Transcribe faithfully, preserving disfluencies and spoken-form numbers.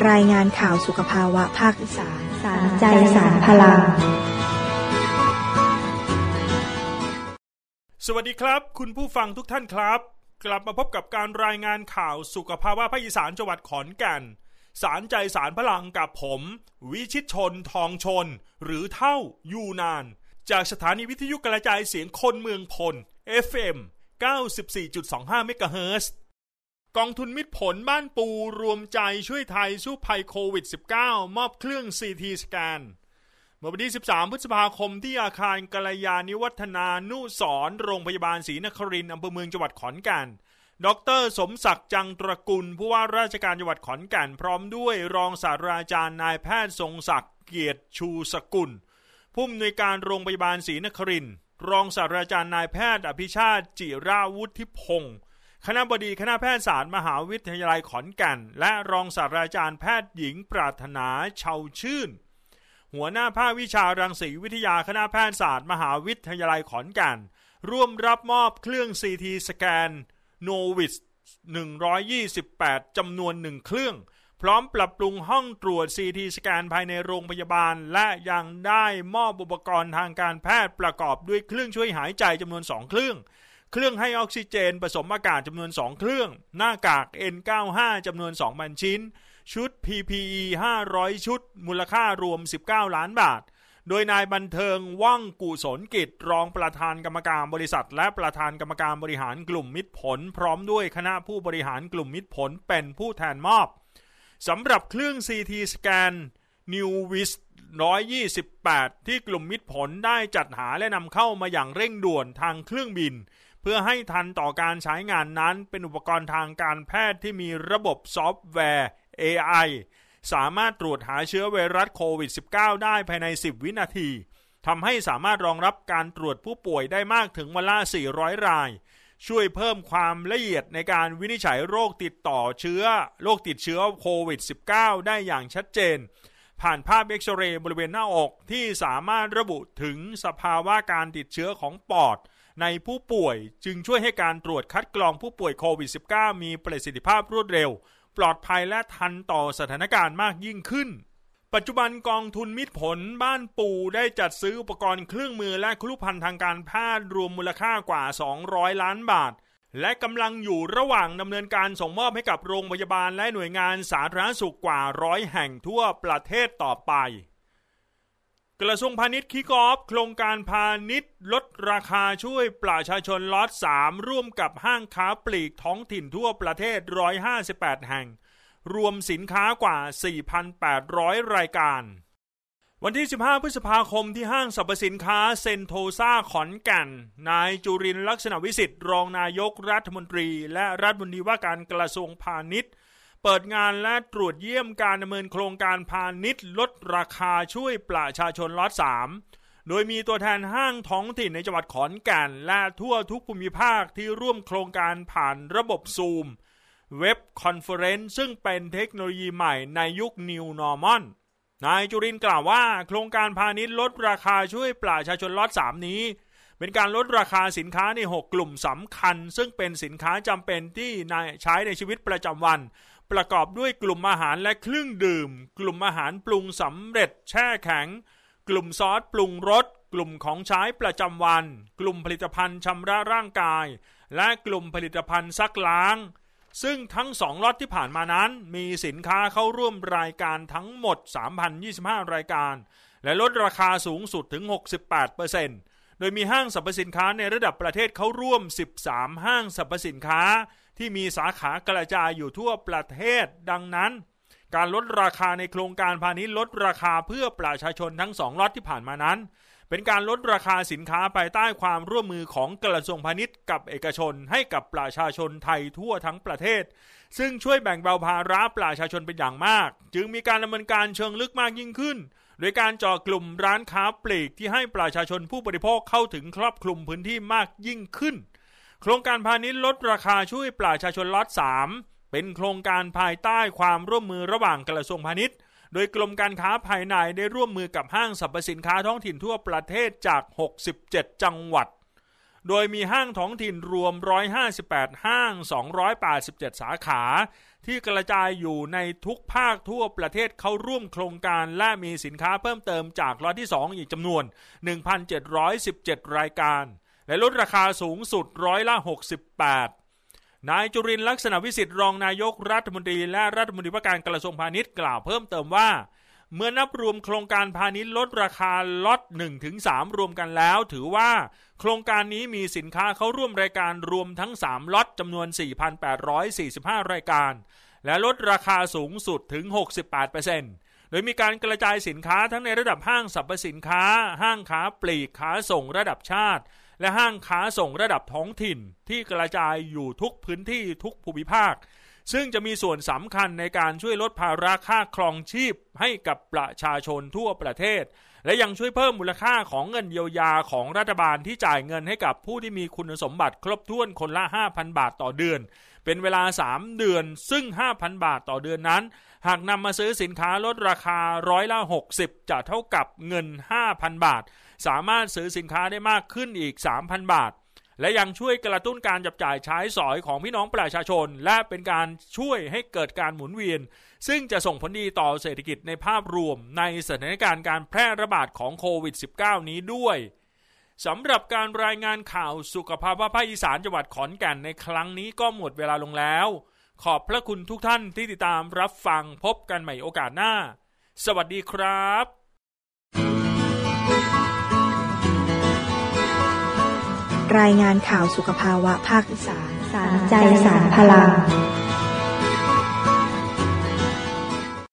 รายงานข่าวสุขภาวะภาคอีสานสารใจสารพลังสวัสดีครับคุณผู้ฟังทุกท่านครับกลับมาพบกับการรายงานข่าวสุขภาวะภาคอีสานจังหวัดขอนแก่นสารใจสารพลังกับผมวิชิตชนทองชนหรือเท่ายูนานจากสถานีวิทยุกระจายเสียงคนเมืองพล เอฟ เอ็ม เก้าสิบสี่จุดสองห้า เมกะเฮิรตซ์ กองทุนมิตรผลบ้านปูรวมใจช่วยไทยสู้ภัยโควิด สิบเก้า มอบเครื่อง ซี ที สแกนเมื่อวันที่สิบสามพฤษภาคมที่อาคารกัลยาณิวัฒนานุสรณ์โรงพยาบาลศรีนครินทร์อำเภอเมืองจังหวัดขอนแก่นดร.สมศักดิ์จังตระกูลผู้ว่าราชการจังหวัดขอนแก่นพร้อมด้วยรองศาสตราจารย์นายแพทย์ทรงศักดิ์เกียรติชูสกุลผู้อำนวยการโรงพยาบาลศรีนครินทร์รองศาสตราจารย์นายแพทย์อภิชาติจิราวุฒิพงศ์คณบดีคณะแพทยศาสตร์มหาวิทยาลัยขอนแก่นและรองศาสตราจารย์แพทย์หญิงปรารถนาเชาชื่นหัวหน้าภาควิชารังสีวิทยาคณะแพทยศาสตร์มหาวิทยาลัยขอนแก่นร่วมรับมอบเครื่อง ซี ที สแกนโนวิสหนึ่งร้อยยี่สิบแปดจำนวนหนึ่งเครื่องพร้อมปรับปรุงห้องตรวจ ซี ที สแกนภายในโรงพยาบาลและยังได้มอบอุปกรณ์ทางการแพทย์ประกอบด้วยเครื่องช่วยหายใจจำนวนสองเครื่องเครื่องให้ออกซิเจนผสมอากาศจำนวนสองเครื่องหน้ากาก เอ็น เก้าสิบห้า จำนวน สองพัน ชิ้นชุด พี พี อี ห้าร้อยชุดมูลค่ารวมสิบเก้าล้านบาทโดยนายบันเทิงว่องกุศลกิจรองประธานกรรมการบริษัทและประธานกรรมการบริหารกลุ่มมิตรผลพร้อมด้วยคณะผู้บริหารกลุ่มมิตรผลเป็นผู้แทนมอบสำหรับเครื่อง ซี ที สแกน New Vis หนึ่งร้อยยี่สิบแปดที่กลุ่มมิตรผลได้จัดหาและนำเข้ามาอย่างเร่งด่วนทางเครื่องบินเพื่อให้ทันต่อการใช้งานนั้นเป็นอุปกรณ์ทางการแพทย์ที่มีระบบซอฟต์แวร์ เอ ไอ สามารถตรวจหาเชื้อไวรัสโควิด สิบเก้า ได้ภายในสิบวินาทีทำให้สามารถรองรับการตรวจผู้ป่วยได้มากถึงวันละสี่ร้อยรายช่วยเพิ่มความละเอียดในการวินิจฉัยโรคติดต่อเชื้อโรคติดเชื้อโควิด สิบเก้า ได้อย่างชัดเจนผ่านภาพเอ็กซเรย์บริเวณหน้าอกที่สามารถระบุถึงสภาวะการติดเชื้อของปอดในผู้ป่วยจึงช่วยให้การตรวจคัดกรองผู้ป่วยโควิด สิบเก้า มีประสิทธิภาพรวดเร็วปลอดภัยและทันต่อสถานการณ์มากยิ่งขึ้นปัจจุบันกองทุนมิตรผลบ้านปูได้จัดซื้ออุปกรณ์เครื่องมือและครุภัณฑ์ทางการแพทย์รวมมูลค่ากว่าสองร้อยล้านบาทและกำลังอยู่ระหว่างดำเนินการส่งมอบให้กับโรงพยาบาลและหน่วยงานสาธารณสุขกว่าร้อยแห่งทั่วประเทศต่อไปกระทรวงพาณิชย์คิกออฟโครงการพาณิชย์ลดราคาช่วยประชาชนล็อตสามร่วมกับห้างค้าปลีกท้องถิ่นทั่วประเทศหนึ่งร้อยห้าสิบแปดแห่งรวมสินค้ากว่า สี่พันแปดร้อย รายการวันที่สิบห้าพฤษภาคมที่ห้างสรรพสินค้าเซ็นโทซ่าขอนแก่นนายจุรินทร์ลักษณะวิสิทธิ์รองนายกรัฐมนตรีและรัฐมนตรีว่าการกระทรวงพาณิชย์เปิดงานและตรวจเยี่ยมการดำเนินโครงการพาณิชย์ลดราคาช่วยประชาชนล็อตสามโดยมีตัวแทนห้างท้องถิ่นในจังหวัดขอนแก่นและทั่วทุกภูมิภาคที่ร่วมโครงการผ่านระบบซูมเว็บคอนเฟอเรนซ์ซึ่งเป็นเทคโนโลยีใหม่ในยุค New Normal นายจุรินทร์กล่าวว่าโครงการพาณิชย์ลดราคาช่วยประชาชนล็อตสามนี้เป็นการลดราคาสินค้าในหกกลุ่มสำคัญซึ่งเป็นสินค้าจำเป็นที่ใช้ในชีวิตประจำวันประกอบด้วยกลุ่มอาหารและเครื่องดื่มกลุ่มอาหารปรุงสำเร็จแช่แข็งกลุ่มซอสปรุงรสกลุ่มของใช้ประจำวันกลุ่มผลิตภัณฑ์ชำระร่างกายและกลุ่มผลิตภัณฑ์ซักล้างซึ่งทั้งสองล็อตที่ผ่านมานั้นมีสินค้าเข้าร่วมรายการทั้งหมด สามพันยี่สิบห้า รายการและลดราคาสูงสุดถึง หกสิบแปดเปอร์เซ็นต์ โดยมีห้างสรรพสินค้าในระดับประเทศเข้าร่วมสิบสามห้างสรรพสินค้าที่มีสาขากระจายอยู่ทั่วประเทศดังนั้นการลดราคาในโครงการพาณิชย์ลดราคาเพื่อประชาชนทั้งสองล็อตที่ผ่านมานั้นเป็นการลดราคาสินค้าภายใต้ความร่วมมือของกระทรวงพาณิชย์กับเอกชนให้กับประชาชนไทยทั่วทั้งประเทศซึ่งช่วยแบ่งเบาภาระประชาชนเป็นอย่างมากจึงมีการดำเนินการเชิงลึกมากยิ่งขึ้นโดยการเจาะกลุ่มร้านค้าปลีกที่ให้ประชาชนผู้บริโภคเข้าถึงครอบคลุมพื้นที่มากยิ่งขึ้นโครงการพาณิชย์ลดราคาช่วยประชาชนล็อตสามเป็นโครงการภายใต้ความร่วมมือระหว่างกระทรวงพาณิชย์โดยกรมการค้าภายในได้ร่วมมือกับห้างสรรพสินค้าท้องถิ่นทั่วประเทศจากหกสิบเจ็ดจังหวัดโดยมีห้างท้องถิ่นรวมหนึ่งร้อยห้าสิบแปดห้างสองร้อยแปดสิบเจ็ดสาขาที่กระจายอยู่ในทุกภาคทั่วประเทศเข้าร่วมโครงการและมีสินค้าเพิ่มเติมจากล็อตที่สองอีกจำนวน หนึ่งพันเจ็ดร้อยสิบเจ็ด รายการและลดราคาสูงสุดร้อยละหกสิบแปดนายจุรินทร์ลักษณะวิสิทธิ์รองนายกรัฐมนตรีและรัฐมนตรีว่าการกระทรวงพาณิชย์กล่าวเพิ่มเติมว่าเมื่อนับรวมโครงการพาณิชย์ลดราคาล็อต หนึ่งถึงสาม รวมกันแล้วถือว่าโครงการนี้มีสินค้าเข้าร่วมรายการรวมทั้งสามล็อตจำนวน สี่พันแปดร้อยสี่สิบห้า รายการและลดราคาสูงสุดถึง หกสิบแปดเปอร์เซ็นต์ โดยมีการกระจายสินค้าทั้งในระดับห้างสรรพสินค้าห้างค้าปลีกค้าส่งระดับชาติและห้างค้าส่งระดับท้องถิ่นที่กระจายอยู่ทุกพื้นที่ทุกภูมิภาคซึ่งจะมีส่วนสำคัญในการช่วยลดภาระค่าครองชีพให้กับประชาชนทั่วประเทศและยังช่วยเพิ่มมูลค่าของเงินเยียวยาของรัฐบาลที่จ่ายเงินให้กับผู้ที่มีคุณสมบัติครบถ้วนคนละ ห้าพัน บาทต่อเดือนเป็นเวลาสามเดือนซึ่ง ห้าพัน บาทต่อเดือนนั้นหากนำมาซื้อสินค้าลดราคาร้อยละหกสิบจะเท่ากับเงิน ห้าพัน บาทสามารถซื้อสินค้าได้มากขึ้นอีก สามพัน บาทและยังช่วยกระตุ้นการจับจ่ายใช้สอยของพี่น้องประชาชนและเป็นการช่วยให้เกิดการหมุนเวียนซึ่งจะส่งผลดีต่อเศรษฐกิจในภาพรวมในสถานการณ์การแพร่ระบาดของโควิด สิบเก้า นี้ด้วยสำหรับการรายงานข่าวสุขภาพภาคอีสานจังหวัดขอนแก่นในครั้งนี้ก็หมดเวลาลงแล้วขอบพระคุณทุกท่านที่ติดตามรับฟังพบกันใหม่โอกาสหน้าสวัสดีครับรายงานข่าวสุขภาวะภาคอีสานสารใจสารพลัง